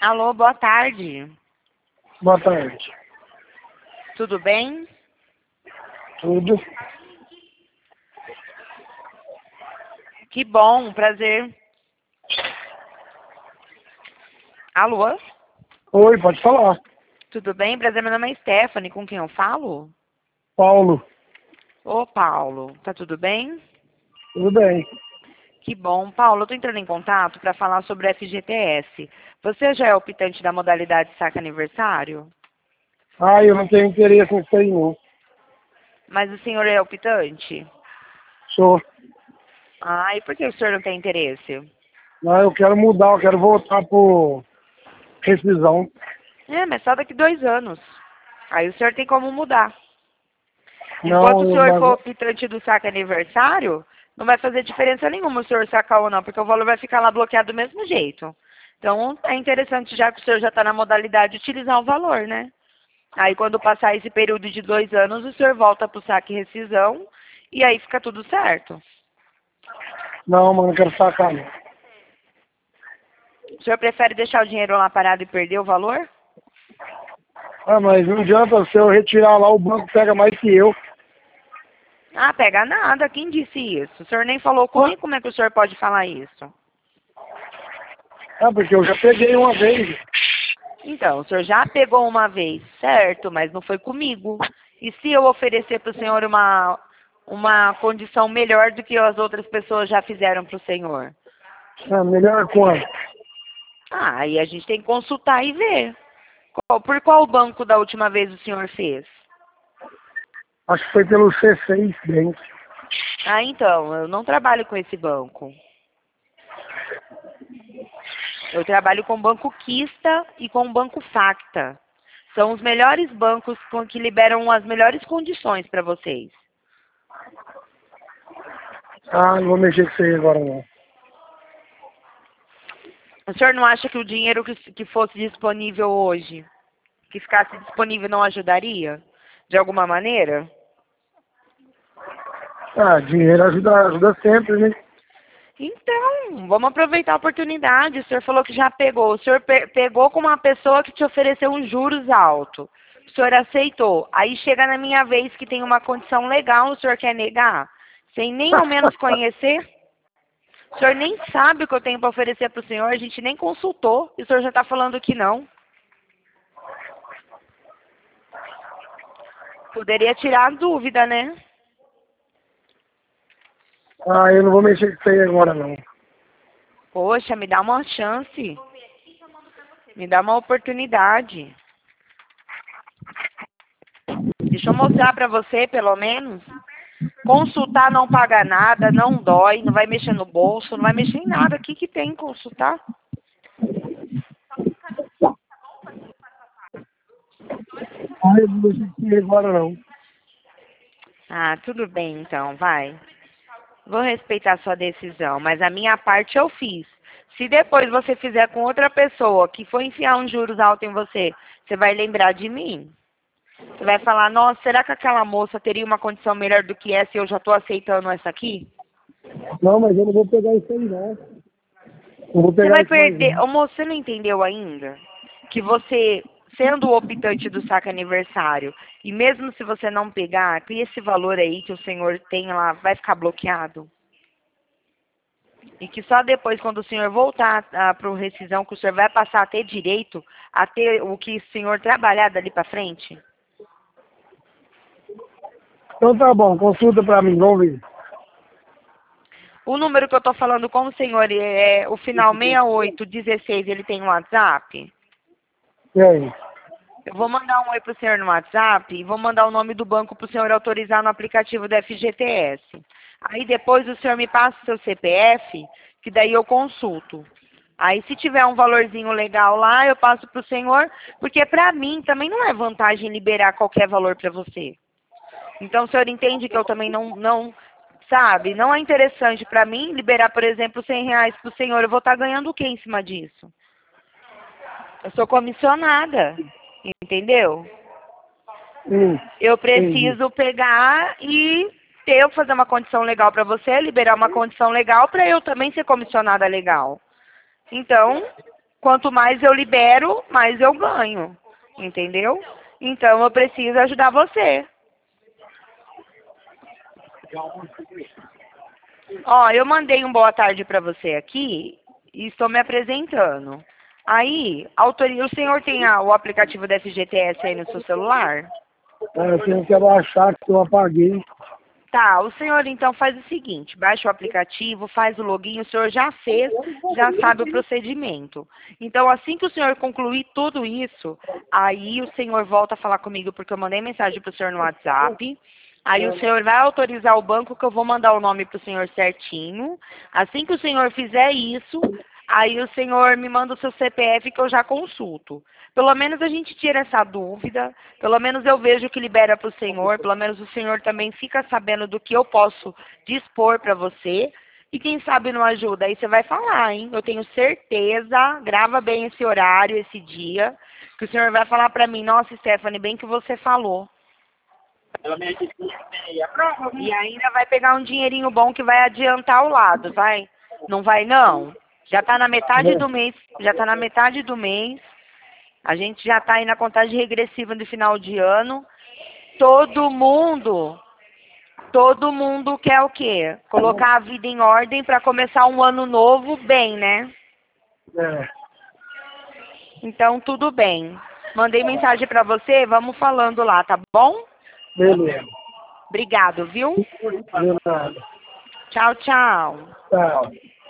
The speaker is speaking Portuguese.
Alô, boa tarde. Boa tarde. Tudo bem? Tudo? Que bom, prazer. Alô? Oi, pode falar. Tudo bem? Prazer, meu nome é Stephanie, com quem eu falo? Paulo, Ô, Paulo, tá tudo bem? tudo bem? Que bom. Paulo, eu tô entrando em contato para falar sobre o FGTS. Você já é optante da modalidade saque aniversário? Ah, eu não tenho interesse nisso aí, não. Mas o senhor é optante? Sou. Ah, e por que o senhor não tem interesse? Não, eu quero mudar, eu quero voltar por rescisão. Mas só daqui 2 anos. Aí o senhor tem como mudar. Enquanto o Não, senhor for mas... optante do saque aniversário, não vai fazer diferença nenhuma o senhor sacar ou não, porque o valor vai ficar lá bloqueado do mesmo jeito. Então, é interessante, já que o senhor já está na modalidade, utilizar o valor, né? Aí, quando passar esse período de 2 anos, o senhor volta para o saque e rescisão, e aí fica tudo certo. Não, mano, eu quero sacar, não. O senhor prefere deixar o dinheiro lá parado e perder o valor? Ah, mas não adianta, se eu retirar lá, o banco pega mais que eu. Ah, pega nada. Quem disse isso? O senhor nem falou Ah, comigo, como é que o senhor pode falar isso? porque eu já peguei uma vez. Então, o senhor já pegou uma vez, certo, mas não foi comigo. E se eu oferecer para o senhor uma condição melhor do que as outras pessoas já fizeram para o senhor? Ah, melhor quanto? Ah, aí a gente tem que consultar e ver. Por qual banco da última vez o senhor fez? Acho que foi pelo C6 Bank. Ah, então, eu não trabalho com esse banco. Eu trabalho com o Banco Quista e com o Banco Facta. São os melhores bancos que liberam as melhores condições para vocês. Ah, não vou mexer com isso aí agora, não. O senhor não acha que o dinheiro que fosse disponível hoje, que ficasse disponível, não ajudaria? De alguma maneira? Ah, dinheiro ajuda sempre, né? Então, vamos aproveitar a oportunidade. O senhor falou que já pegou. O senhor pegou com uma pessoa que te ofereceu uns juros altos. O senhor aceitou. Aí chega na minha vez que tem uma condição legal, o senhor quer negar? Sem nem ao menos conhecer? O senhor nem sabe o que eu tenho para oferecer para o senhor, a gente nem consultou. E o senhor já está falando que não. Poderia tirar a dúvida, né? Ah, eu não vou mexer com isso aí agora, não. Poxa, me dá uma chance. Me dá uma oportunidade. Deixa eu mostrar para você, pelo menos. Consultar não paga nada, não dói, não vai mexer no bolso, não vai mexer em nada. O que que tem consultar? Ah, eu não vou mexer com isso aí agora, não. Ah, tudo bem então, vai. Vou respeitar a sua decisão, mas a minha parte eu fiz. Se depois você fizer com outra pessoa que for enfiar uns juros altos em você, você vai lembrar de mim. Você vai falar, nossa, será que aquela moça teria uma condição melhor do que essa e eu já estou aceitando essa aqui? Não, mas eu não vou pegar isso aí, não. Não vou Você pegar vai isso mais, perder. não. Ô, moço, você não entendeu ainda? Que você, sendo o optante do saque aniversário, e mesmo se você não pegar, que esse valor aí que o senhor tem lá vai ficar bloqueado? E que só depois, quando o senhor voltar para o rescisão, que o senhor vai passar a ter direito a ter o que o senhor trabalhar dali para frente? Então tá bom, consulta pra mim, vamos ver. O número que eu estou falando com o senhor é o final 6816, ele tem um WhatsApp? E aí? Eu vou mandar um oi pro senhor no WhatsApp e vou mandar o nome do banco pro senhor autorizar no aplicativo do FGTS. Aí depois o senhor me passa o seu CPF, que daí eu consulto. Aí se tiver um valorzinho legal lá, eu passo pro senhor, porque pra mim também não é vantagem liberar qualquer valor pra você. Então o senhor entende que eu também não sabe, não é interessante pra mim liberar, por exemplo, R$ 100 pro senhor. Eu vou estar ganhando o que em cima disso? Eu sou comissionada, entendeu? Eu Entendi. preciso pegar e fazer uma condição legal para você, liberar uma condição legal para eu também ser comissionada legal. Então, Quanto mais eu libero, mais eu ganho. Entendeu? Então eu preciso ajudar você. Ó, eu mandei um boa tarde para você aqui e estou me apresentando. Aí, o senhor tem o aplicativo da FGTS aí no seu celular? Eu tenho que abaixar que eu apaguei. Tá, o senhor então faz o seguinte, baixa o aplicativo, faz o login, o senhor já fez, já sabe o procedimento. Então, assim que o senhor concluir tudo isso, aí o senhor volta a falar comigo, porque eu mandei mensagem para o senhor no WhatsApp. Aí o senhor vai autorizar o banco que eu vou mandar o nome para o senhor certinho. Assim que o senhor fizer isso, aí o senhor me manda o seu CPF que eu já consulto. Pelo menos a gente tira essa dúvida, pelo menos eu vejo que libera para o senhor, pelo menos o senhor também fica sabendo do que eu posso dispor para você. E quem sabe não ajuda, aí você vai falar, hein? Eu tenho certeza, grava bem esse horário, esse dia, que o senhor vai falar para mim, nossa, Stephanie, bem que você falou. E ainda vai pegar um dinheirinho bom que vai adiantar o lado, vai? Não vai não? Já está na metade do mês, já está na metade do mês. A gente já está aí na contagem regressiva do final de ano. Todo mundo quer o quê? Colocar a vida em ordem para começar um ano novo bem, né? É, Então tudo bem. Mandei mensagem para você, vamos falando lá, tá bom? beleza. Obrigado, viu? De nada. Tchau, tchau. Tchau.